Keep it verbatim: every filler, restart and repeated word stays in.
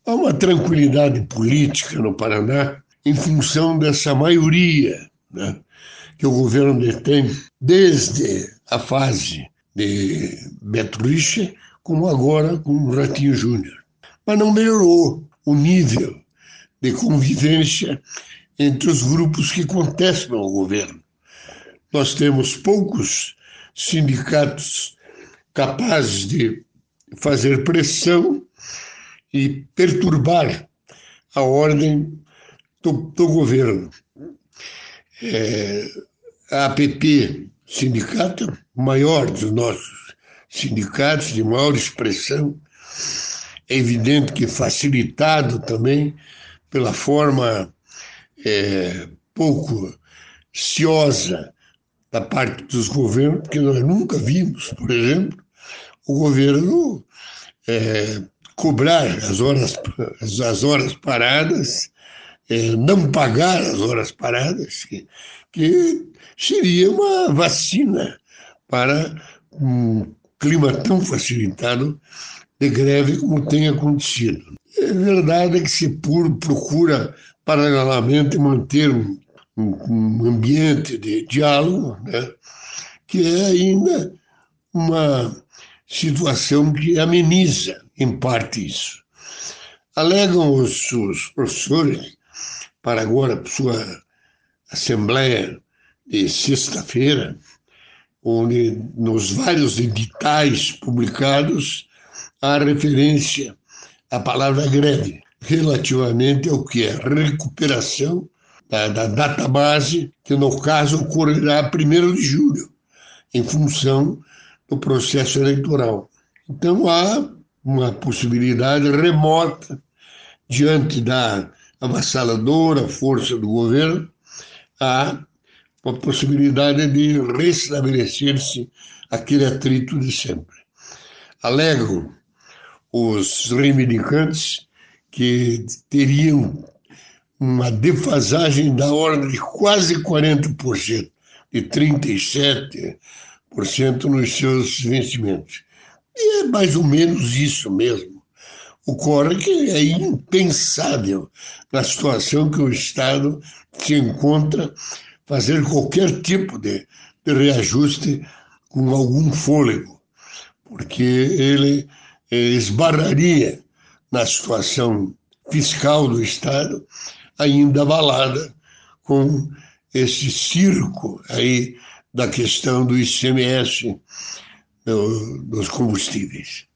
Há uma tranquilidade política no Paraná em função dessa maioria, né, que o governo detém desde a fase de Beto Richa, como agora com o Ratinho Júnior. Mas não melhorou o nível de convivência entre os grupos que contestam o governo. Nós temos poucos sindicatos capazes de fazer pressão e perturbar a ordem do, do governo. É, a APP, sindicato maior dos nossos sindicatos, de maior expressão, é evidente que facilitado também pela forma é, pouco ciosa da parte dos governos, porque nós nunca vimos, por exemplo, o governo é, cobrar as horas, as horas paradas, é, não pagar as horas paradas, que, que seria uma vacina para um clima tão facilitado de greve como tem acontecido. É verdade que se procura, paralelamente, manter um, um ambiente de diálogo, né, que é ainda uma situação que ameniza, em parte, isso. Alegam os, os professores, para agora sua assembleia de sexta-feira, onde nos vários editais publicados há referência à palavra greve, relativamente ao que é recuperação da, da database, que no caso ocorrerá primeiro de julho, em função do processo eleitoral. Então há uma possibilidade remota, diante da avassaladora força do governo, há uma possibilidade de restabelecer-se aquele atrito de sempre. Alegam os reivindicantes que teriam uma defasagem da ordem de quase quarenta por cento, de trinta e sete por cento nos seus vencimentos. E é mais ou menos isso mesmo. Ocorre que é impensável, na situação que o Estado se encontra, fazer qualquer tipo de, de reajuste com algum fôlego, porque ele esbarraria na situação fiscal do Estado, ainda abalada com esse circo aí da questão do I C M S do, dos combustíveis.